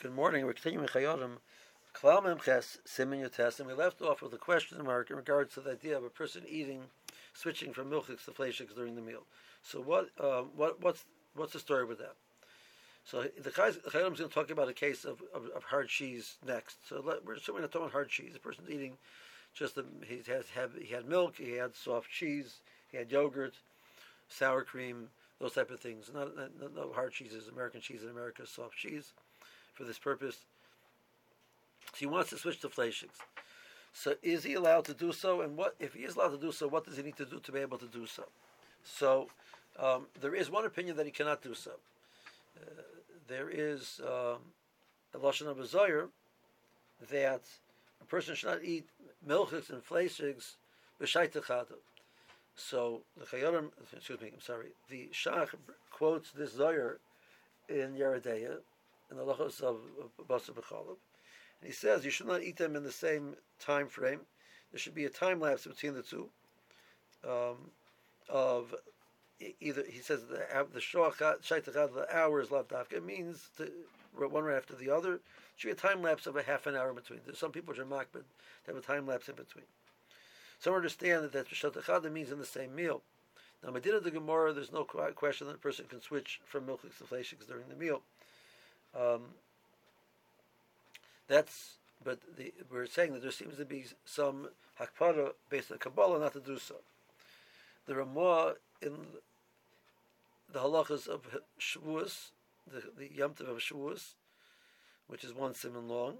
Good morning. We're continuing Chayodim. Klal Memches Simin Yotes, and we left off with a question mark in regards to the idea of a person switching from milchiks to fleishiks during the meal. So what's the story with that? So the Chayodim is going to talk about a case of hard cheese next. So we're assuming not talking about hard cheese. The person's eating he had milk, he had soft cheese, he had yogurt, sour cream, those type of things. No hard cheeses. American cheese in America is soft cheese for this purpose. So he wants to switch to fleishiks. So is he allowed to do so? And if he is allowed to do so, what does he need to do to be able to do so? So there is one opinion that he cannot do so. There is a Lashon Haba Zohar that a person should not eat milchiks and fleishiks b'shait echad. So the Shach quotes this Zohar in Yeredeya, in the Lachos of Basar B'Chalav, and he says you should not eat them in the same time frame. There should be a time lapse between the two. Of either he says the hour is lav dafka. It means one right after the other. There should be a time lapse of a half an hour in between. There's some people which are makbid to have a time lapse in between. Some understand that b'shat echad means in the same meal. Now, Medina the Gemara, there's no question that a person can switch from milchiks to fleishiks during the meal. We're saying that there seems to be some hakpada based on Kabbalah not to do so. The Ramah in the halachas of Shavuos, the Yom Tov of Shavuos, which is one simon long,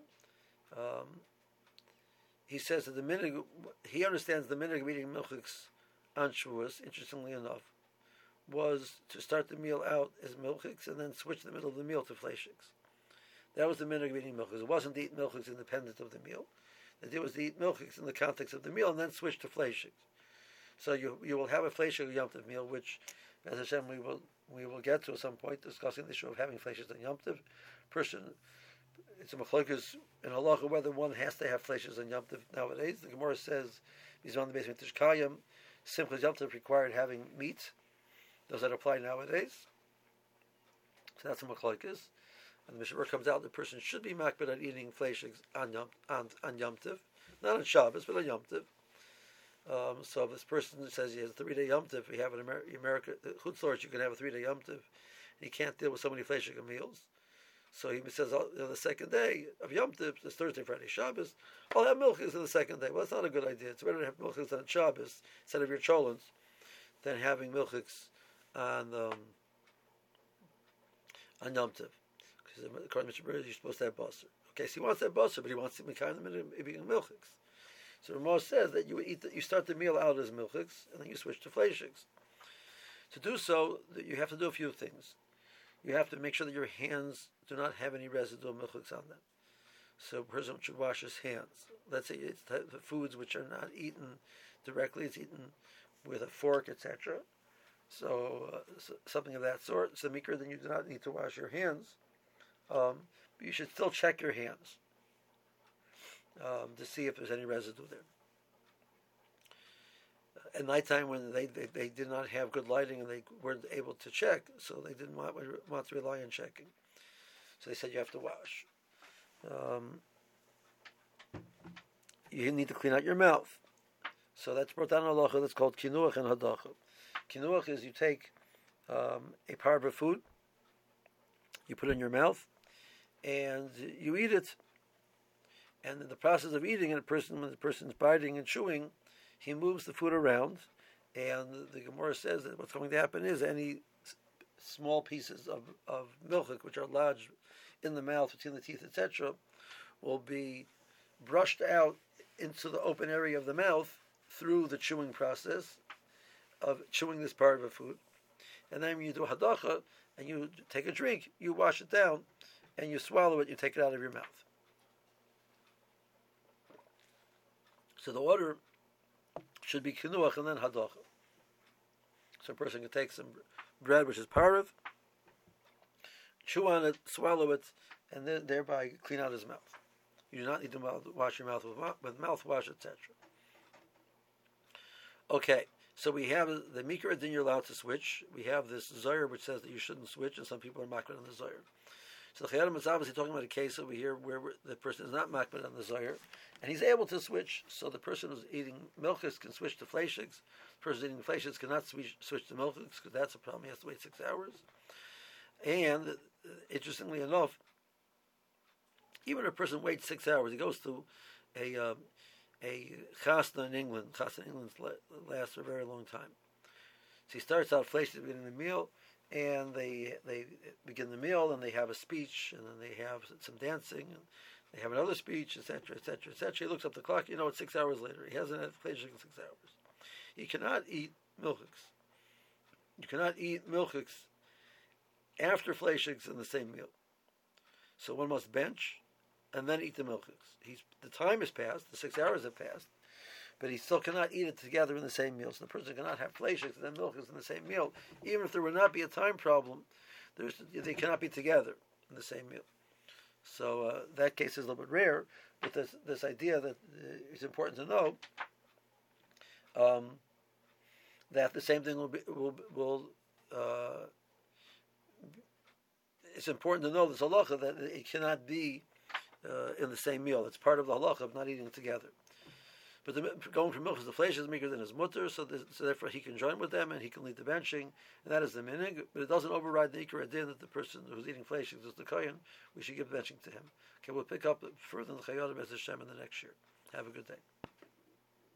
he says that he understands the minhag of eating milchiks on Shavuos, interestingly enough, was to start the meal out as milchiks and then switch the middle of the meal to fleishiks. That was the minhag of eating milchiks. It wasn't to eat milchiks independent of the meal. The idea was to eat milchiks in the context of the meal and then switch to fleishiks. So you will have a fleishik Yom Tov meal, which, as Hashem, we will get to at some point, discussing the issue of having fleishiks on Yom Tov. It's a machlokas in halacha whether one has to have fleishiks on Yom Tov nowadays. The Gemara says, "He's on the basement Tishkayim, simply Yom Tov required having meat." Does that apply nowadays? So that's a machlokas. And the Mishnah comes out, the person should be makbid on eating fleishiks on Yom Tov, not on Shabbos, but on Yom Tov. So if this person says he has a 3-day Yom Tov, we have in America, the Chutz La'aretz, you can have a 3-day Yom Tov. He can't deal with so many fleishik meals. So he says, the second day of Yom Tov, this Thursday, Friday, Shabbos, I'll have milchiks on the second day. Well, that's not a good idea. It's better to have milchiks on Shabbos instead of your cholents than having milchiks on Yom Tov. Because according to Mishnah, you're supposed to have basar. Okay, so he wants to have basar, but he wants to be kind of eating milchiks. So Ramah says that you start the meal out as milchiks, and then you switch to fleishiks. To do so, you have to do a few things. You have to make sure that your hands do not have any residue of milchiks on them. So a person should wash his hands. Let's say it's the foods which are not eaten directly, it's eaten with a fork, etc. So something of that sort. So mikra, then you do not need to wash your hands. But you should still check your hands to see if there's any residue there. At nighttime, when they did not have good lighting and they weren't able to check, so they didn't want to rely on checking. So they said you have to wash. You need to clean out your mouth. So that's brought down a halacha that's called kinuach and hadacha. Kinuach is you take a part of food, you put it in your mouth, and you eat it. And in the process of eating, when the person's biting and chewing, he moves the food around, and the Gemara says that what's going to happen is any small pieces of milchik which are lodged in the mouth between the teeth, etc., will be brushed out into the open area of the mouth through the chewing process of chewing this part of a food. And then when you do hadacha and you take a drink, you wash it down and you swallow it, you take it out of your mouth. So the order should be kinuach and then hadacha. So a person can take some bread, which is parav, chew on it, swallow it, and then thereby clean out his mouth. You do not need to wash your mouth with mouthwash, etc. Okay, so we have the mikra din you're allowed to switch. We have this Zohar which says that you shouldn't switch, and some people are makra on the Zohar. So the Chayadim is obviously talking about a case over here where the person is not makbid on the Zohar, and he's able to switch. So the person who's eating milchus can switch to fleishiks. The person eating fleishiks cannot switch to milchus because that's a problem. He has to wait 6 hours. And interestingly enough, even if a person waits 6 hours, he goes to a chasna in England. Chasna in England lasts for a very long time. So he starts out fleishiks at the beginning of the meal, and they begin the meal, and they have a speech, and then they have some dancing, and they have another speech, etc., etc., etc. He looks up the clock. It's 6 hours later. He hasn't had fleishik in 6 hours. You cannot eat milchiks. You cannot eat milchiks after fleishiks in the same meal. So one must bench and then eat the milchiks. The time has passed. The 6 hours have passed. But he still cannot eat it together in the same meal. So the person cannot have fleishiks and then milchiks in the same meal. Even if there would not be a time problem, they cannot be together in the same meal. So that case is a little bit rare. But this idea that it's important to know that the same thing will it's important to know this halacha that it cannot be in the same meal. It's part of the halacha of not eating together. But going from milchus to flesh is meeker than his mutter, so therefore he can join with them and he can lead the benching, and that is the minig. But it doesn't override the ikar adin that the person who's eating flesh is the kohen. We should give benching to him. Okay, we'll pick up further in the Chayadim as Hashem in the next year. Have a good day.